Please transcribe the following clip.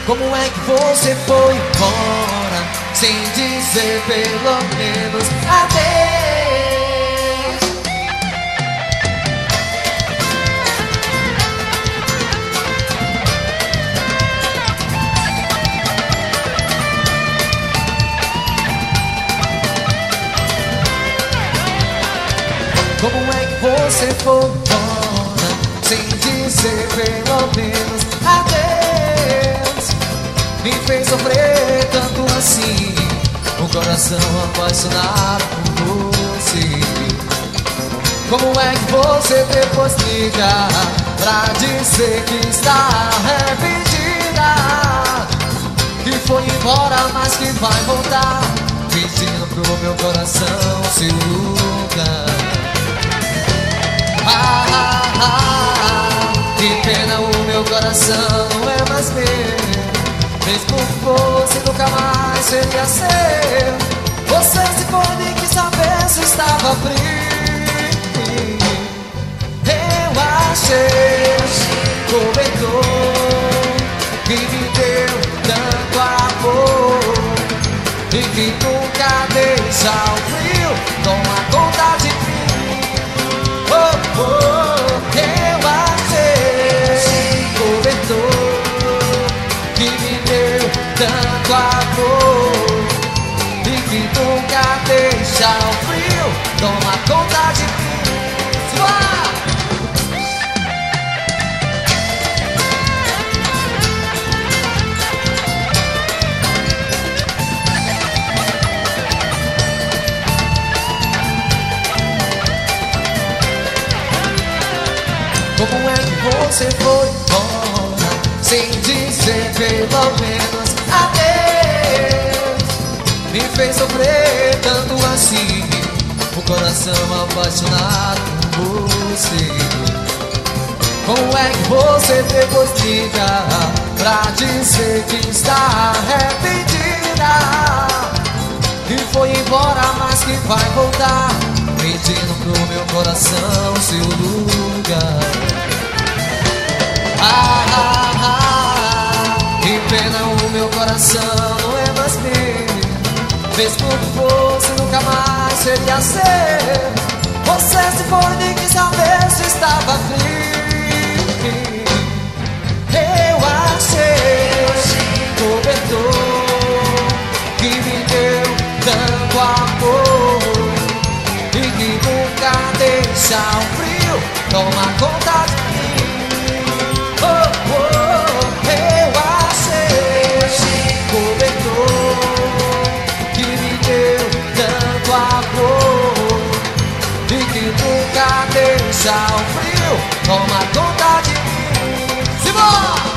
Como é que você foi embora sem dizer pelo menos adeus? Como é que você foi embora sem dizer pelo menos adeus? Me fez sofrer tanto assim, o coração apaixonado por você. Como é que você depois liga pra dizer que está arrependida, que foi embora mas que vai voltar, pedindo pro meu coração seu lugar. Que pena, o meu coração não é mais meu. Mesmo que fosse, nunca mais seria seu. Você se foi e quis saber se estava frio. Eu achei, comentou, que me deu tanto amor e que nunca deixa o frio tomar conta de mim. Eu achei, comentou, que me deu tanto amor e que nunca deixa o frio tomar conta de mim. Como é que você foi embora sem dizer pelo menos adeus? Me fez sofrer tanto assim, o coração apaixonado por você. Como é que você depois liga pra dizer que está arrependida, que foi embora mas que vai voltar, pedindo pro meu coração seu lugar. Que pena, o meu coração não é mais meu. Mesmo que fosse, nunca mais seria seu. Você se foi e quis saber se estava frio. Eu achei, cobertor, que me deu tanto amor e que nunca deixa o frio tomar conta de mim. Eu achei, cobertor, que me deu tanto amor e que nunca deixa o frio tomar conta de mim. Simão!